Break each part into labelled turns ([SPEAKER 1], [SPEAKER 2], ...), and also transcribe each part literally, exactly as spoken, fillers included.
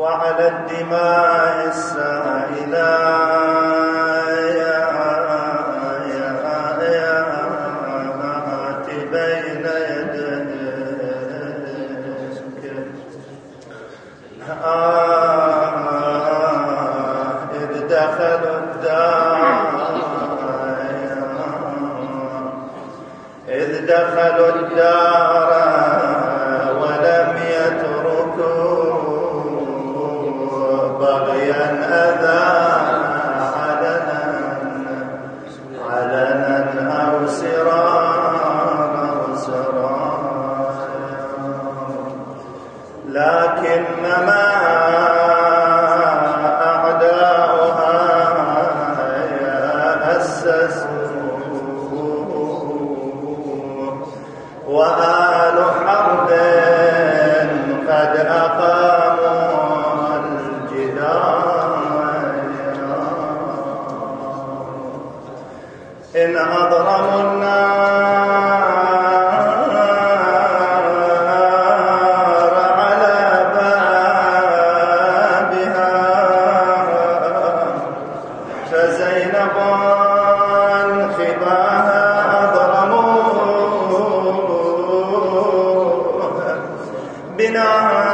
[SPEAKER 1] وعلى الدماء السائلة بين يديك آه إذ دخلوا الدار إذ دخلوا الدار ولم يتركوا بغيا أذى علنا علنا أو سرارا أو سرايا لكنما أعداؤها أسسوا وآل حرب قد أقاموا الجدار إن أضرموا النار على بابها فزينب خباها بنا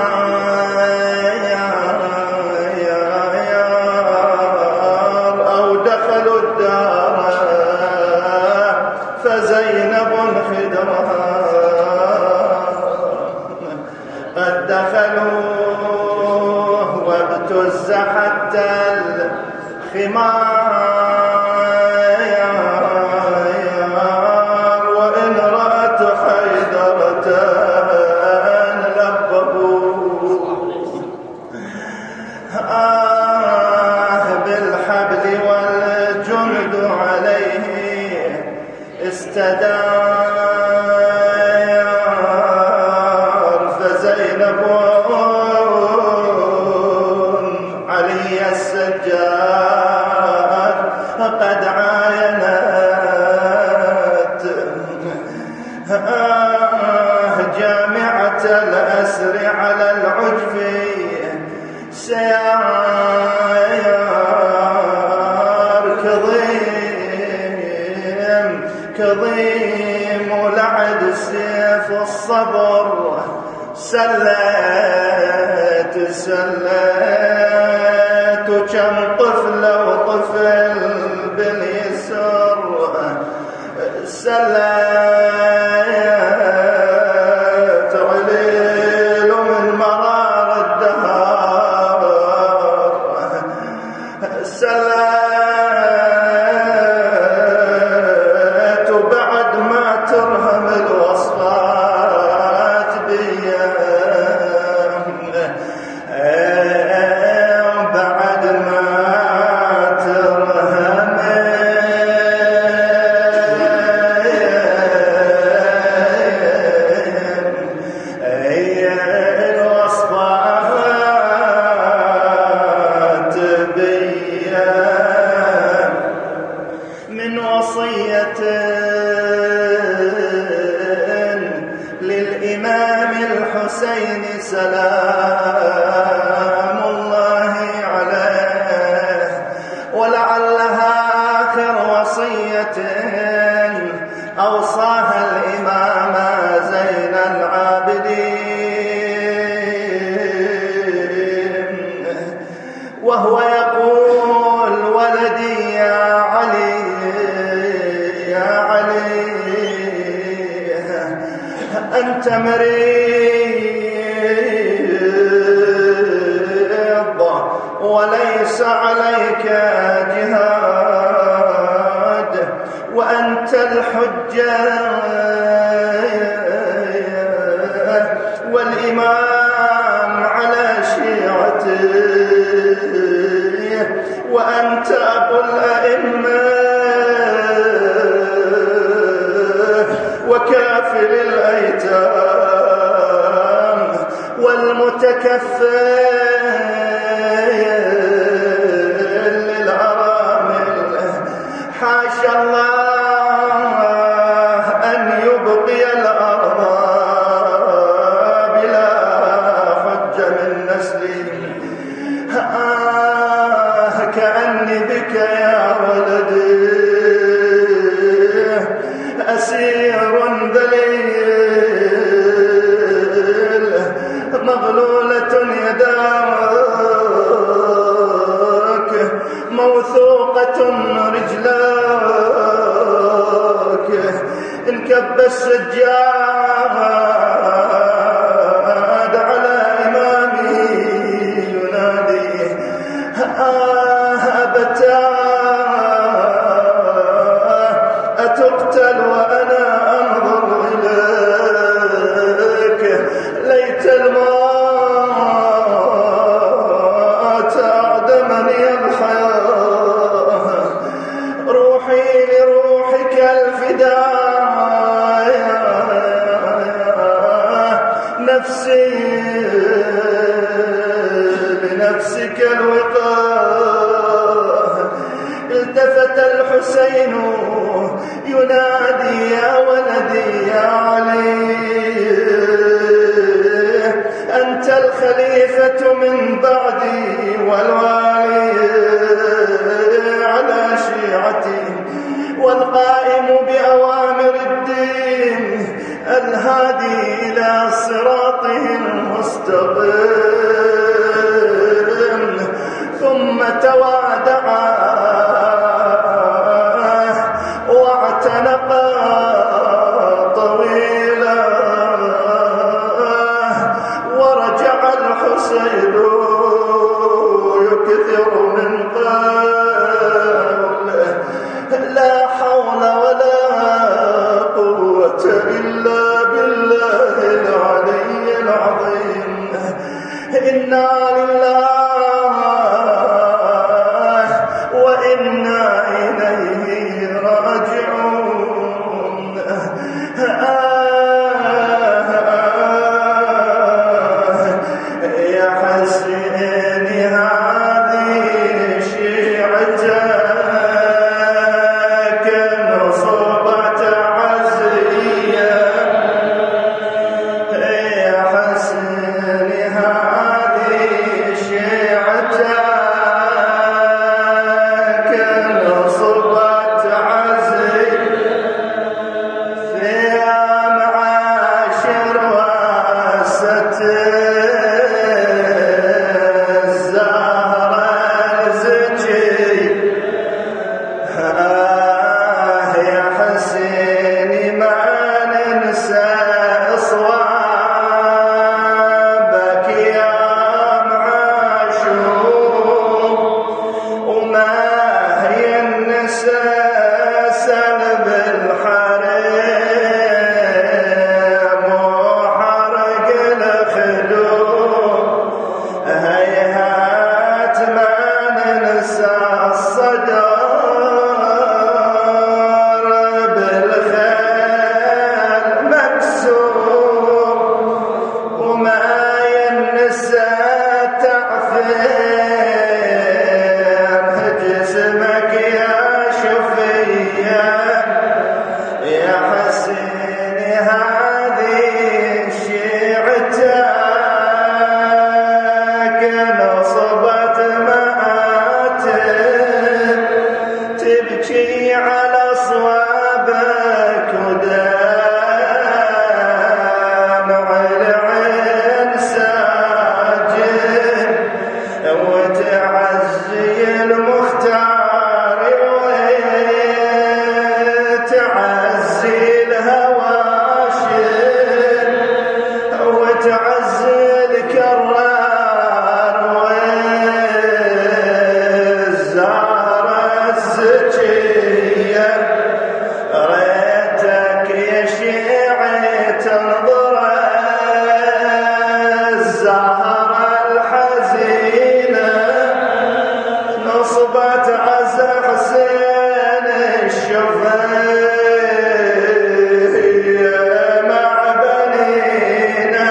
[SPEAKER 1] أو دخلوا الدار فزينب خدرها قد دخلوا وابتز حتى الخمار وإن رأت حيدرة آه بالحبل والجند عليه استدار فزينب علي السجاد قد عاينت آه جامعة الأسر على العجف سيار كظيم كظيم ولعد سيف الصبر سليت سليت كم طفل وطفل باليسر سليت عليل من مرار الدهر سليت بعد ما ترهم الوصفات بيا بعد ما ترهم الوصفات بيا من وصية للإمام الحسين سلام الله عليه ولعلها آخر وصية أوصاها الإمام زين العابدين وهو يقول ولدي يا علي يا علي أنت مريض وليس عليك جهاد وأنت الحجة والإمام على شيعته وأنت أبو الأئمة وكافل الأيتام والمتكفل للأرامل حاشا الله أن يبقي الأرض بلا حج من نسله إنني بك يا ولدي أسير ذليل مغلولة يداك موثوقة رجلاك انكب السجاد على إمامي ينادي آه أبتاه أتقتل وأنا أنظر إليك ليت الموت أعدمني الحياة روحي لروحك الفداء نفسي بنفسك الوقاء التفت الحسين ينادي يا ولدي يا علي أنت الخليفة من بعدي والوالي على شيعتي والقائم بأوامر الدين الهادي إلى صراطه المستقيم ثم توادعا واعتنقا طويلا ورجع الحسين يكثر من قوله لا حول ولا قوة إلا بالله العلي العظيم إنا لله وإنا إليه راجعون آه يا حسين هذه شيعتك نصبت عزية يا حسين هذه شيعتك نصبت عزية فيها معاشر واسة الزهرة الزكي آه يا حسين ما ننسى إصوابك يا معاشور وما هي النساء سلب الحريم وحرق الخدود هيهات ما ننسى الصدر بالخيل مكسور وما ينسى تعفير جسمك يا شفية يا حسين هذه شيعتك نصبت مآتم تبكي على صوابك ودمع العين ساجد وتعزي المختار وتعزي الهواشم وتعزي الكرار والزهرة الزكية ريتك يا شيعي تنظر الزهرة الحزينة نصبت عزا حسين الشفية مع بنينا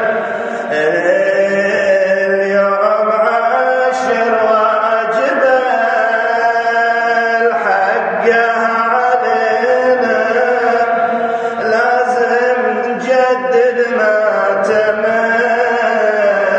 [SPEAKER 1] اليوم عاشر واجبه الحقها علينا لازم نجدد ما تمت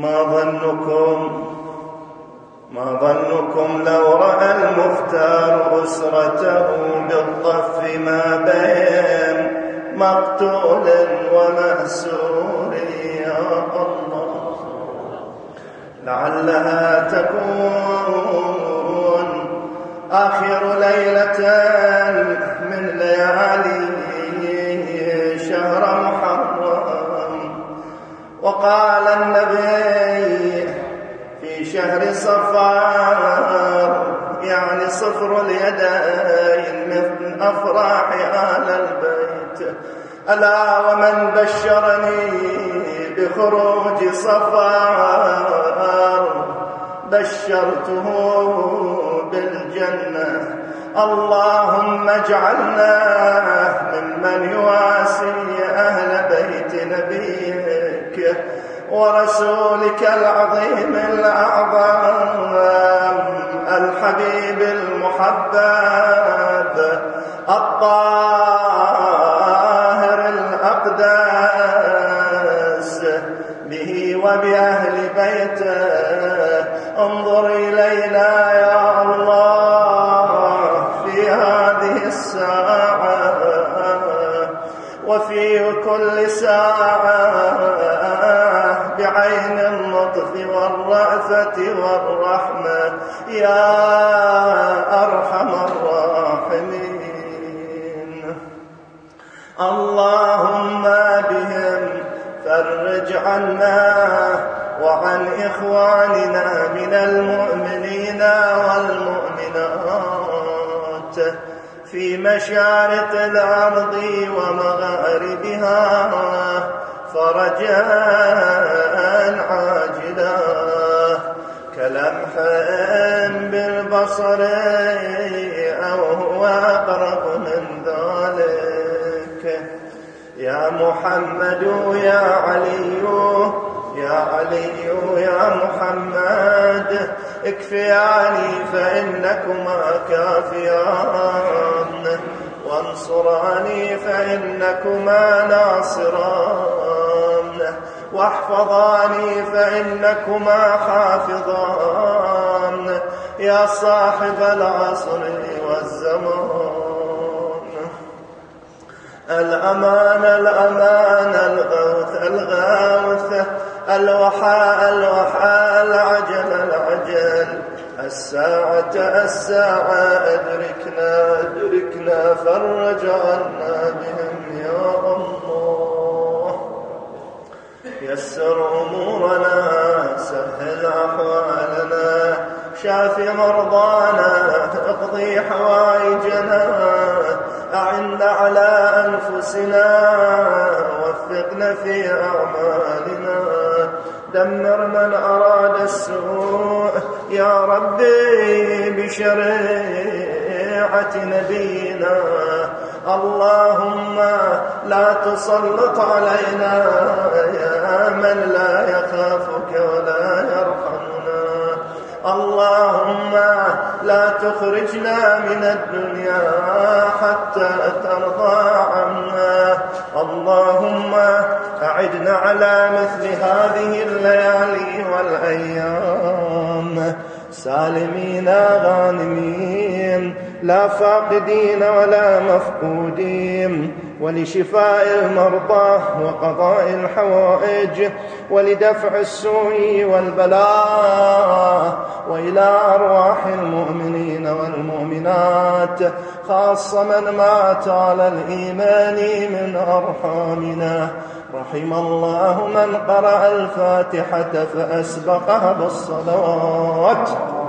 [SPEAKER 1] ما ظنكم ما ظنكم لو رأى المختار أسرته بالضف ما بين مقتول ومأسور يا الله، لعلها تكون آخر ليلة من ليالي شهر محرم. وقال النبي في شهر صفار يعني صفر اليدين من أفراح آل البيت، ألا ومن بشرني بخروج صفار بشرته بالجنة. اللهم اجعلنا ممن يواسي أهل بيت نبيك ورسولك العظيم الأعظم الحبيب المحبب الطاهر الأقدس به وبأهل بيته. انظر إلينا يا الله في هذه الساعة وفي كل ساعة بعين اللطف والرأفة والرحمة يا أرحم الراحمين. اللهم بهم فرج عنا وعن إخواننا من المؤمنين والمؤمنات في مشارق الأرض ومغاربها فرجا عاجلا كلمح بالبصر أو هو أقرب من ذلك. يا محمد يا علي يا علي يا محمد اكفياني فإنكما كافيان، وانصراني فإنكما ناصران، واحفظاني فإنكما حافظان يا صاحب العصر والزمان. الأمان الأمان الغوث الغاوث الوحاء الوحاء العجل العجل الساعة الساعة أدركنا أدركنا فرج عنا بهم يا الله. يسر أمورنا سهل أحوالنا شاف مرضانا اقضي حوائجنا أعنا على أنفسنا وفقنا في أعمالنا دمر من أراد السوء يا ربي بشريعة نبينا. اللهم لا تسلط علينا يا من لا يخافك ولا يرحمنا. اللهم لا تخرجنا من الدنيا حتى ترضى عنا. اللهم أعدنا على مثل هذه الليالي والأيام سالمين غانمين لا فاقدين ولا مفقودين، ولشفاء المرضى وقضاء الحوائج ولدفع السوء والبلاء، وإلى أرواح المؤمنين والمؤمنات خاصة من مات على الإيمان من أرحامنا. رحم الله من قرأ الفاتحة فأسبقها بالصلوات.